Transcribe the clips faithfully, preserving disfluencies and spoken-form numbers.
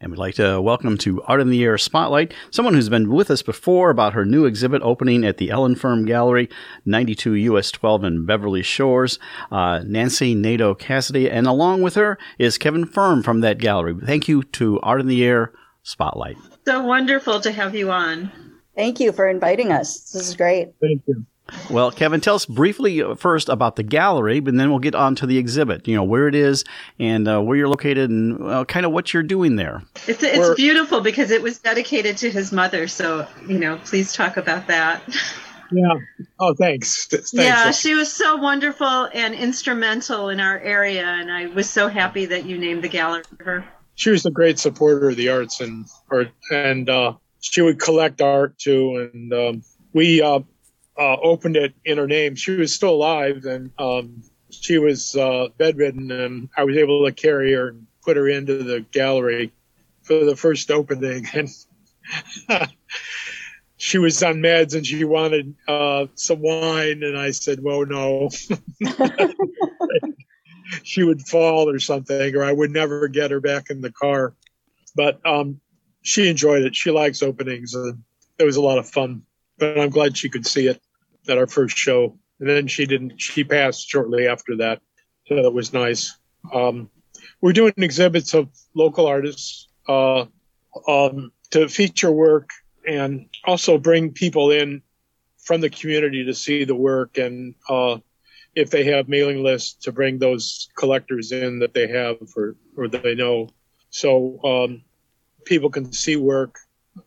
And we'd like to welcome to Art in the Air Spotlight someone who's been with us before about her new exhibit opening at the Ellen Firm Gallery, ninety-two U S twelve in Beverly Shores, uh, Nancy Nadeau Cassidy. And along with her is Kevin Firm from that gallery. Thank you to Art in the Air Spotlight. So wonderful to have you on. Thank you for inviting us. This is great. Thank you. Well, Kevin, tell us briefly first about the gallery, but then we'll get on to the exhibit, you know, where it is and uh, where you're located and uh, kind of what you're doing there. It's it's We're, beautiful because it was dedicated to his mother. So, you know, please talk about that. Yeah. Oh, thanks. thanks. Yeah, she was so wonderful and instrumental in our area. And I was so happy that you named the gallery for her. She was a great supporter of the arts and art, and uh, she would collect art too. And um, we uh, uh, opened it in her name. She was still alive, and um, she was uh, bedridden, and I was able to carry her and put her into the gallery for the first opening. And she was on meds, and she wanted uh, some wine, and I said, "Well, no." She would fall or something, or I would never get her back in the car. But um, she enjoyed it. She likes openings, and it was a lot of fun. But I'm glad she could see it at our first show. And then she didn't. She passed shortly after that, so that was nice. Um, we're doing exhibits of local artists uh, um, to feature work and also bring people in from the community to see the work, and uh, if they have mailing lists, to bring those collectors in that they have or, or that they know. So um, people can see work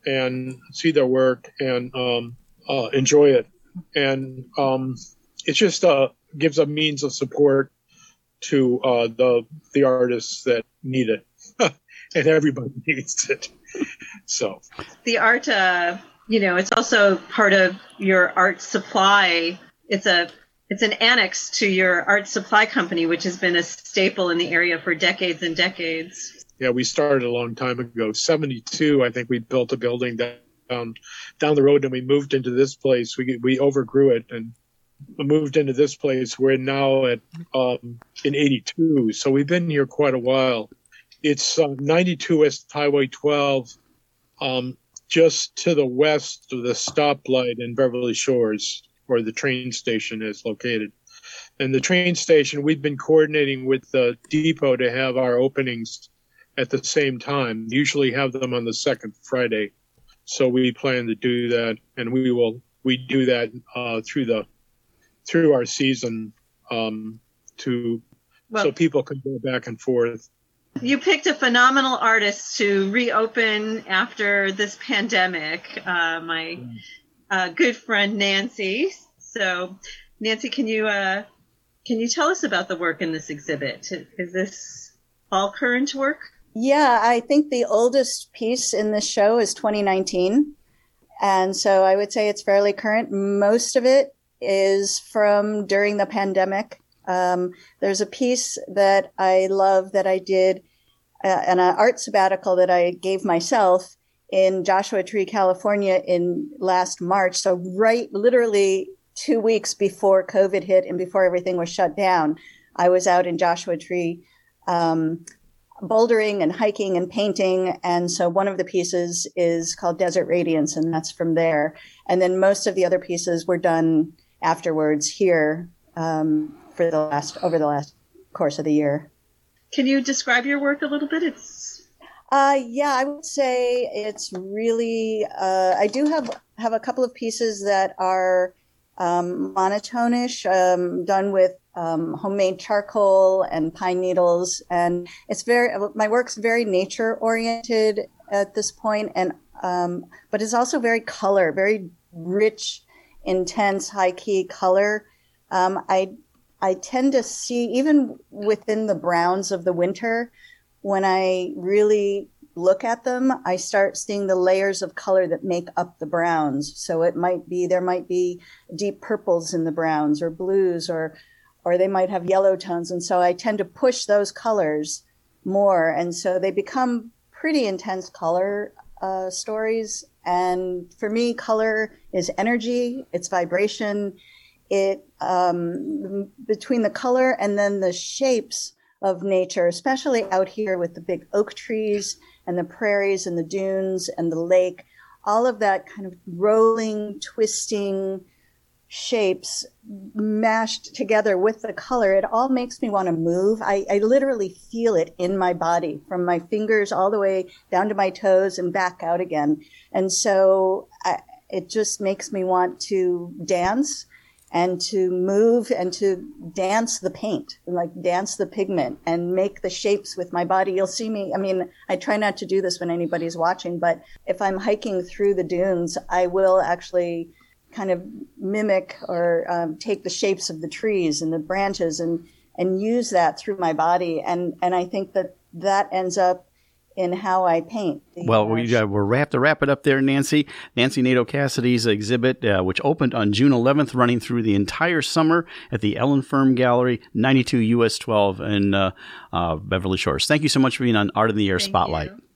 and see their work and um, uh, enjoy it. And um, it just uh, gives a means of support to uh, the the artists that need it. And everybody needs it. So the art, uh, you know, it's also part of your art supply. It's a It's an annex to your art supply company, which has been a staple in the area for decades and decades. Yeah, we started a long time ago. seventy-two, I think we built a building down down the road, and we moved into this place. We we overgrew it and moved into this place. We're now at um, in eighty-two, so we've been here quite a while. It's uh, ninety-two West Highway twelve, um, just to the west of the stoplight in Beverly Shores, where the train station is located. And the train station, we've been coordinating with the depot to have our openings at the same time, usually have them on the second Friday. So we plan to do that, and we will, we do that uh, through the, through our season um, to, well, so people can go back and forth. You picked a phenomenal artist to reopen after this pandemic, uh, my Uh, good friend Nancy. So, Nancy, can you uh, can you tell us about the work in this exhibit? Is this all current work? Yeah, I think the oldest piece in this show is twenty nineteen, and so I would say it's fairly current. Most of it is from during the pandemic. Um, there's a piece that I love that I did, uh, an art sabbatical that I gave myself in Joshua Tree, California in last March. So right, literally two weeks before COVID hit and before everything was shut down, I was out in Joshua Tree, um, bouldering and hiking and painting. And so one of the pieces is called Desert Radiance, and that's from there. And then most of the other pieces were done afterwards here um, for the last, over the last course of the year. Can you describe your work a little bit? It's Uh, yeah, I would say it's really, uh, I do have, have a couple of pieces that are, um, monotonish, um, done with, um, homemade charcoal and pine needles. And it's very, my work's very nature oriented at this point. And, um, but it's also very color, very rich, intense, high key color. Um, I, I tend to see even within the browns of the winter, when I really look at them, I start seeing the layers of color that make up the browns. So it might be, there might be deep purples in the browns or blues, or, or they might have yellow tones. And so I tend to push those colors more. And so they become pretty intense color uh, stories. And for me, color is energy, it's vibration. It, um, between the color and then the shapes of nature, especially out here with the big oak trees and the prairies and the dunes and the lake, all of that kind of rolling, twisting shapes mashed together with the color. It all makes me want to move. I, I literally feel it in my body from my fingers all the way down to my toes and back out again. And so I, it just makes me want to dance and to move and to dance the paint, like dance the pigment and make the shapes with my body. You'll see me. I mean, I try not to do this when anybody's watching, but if I'm hiking through the dunes, I will actually kind of mimic or um, take the shapes of the trees and the branches and, and use that through my body. And, and I think that that ends up in how I paint. Well, we, uh, we're wrapped to wrap it up there, Nancy. Nancy Nadeau-Cassidy's exhibit, uh, which opened on June eleventh, running through the entire summer at the Ellen Firm Gallery, ninety-two U S twelve in uh, uh, Beverly Shores. Thank you so much for being on Art in the Air Thank Spotlight. You.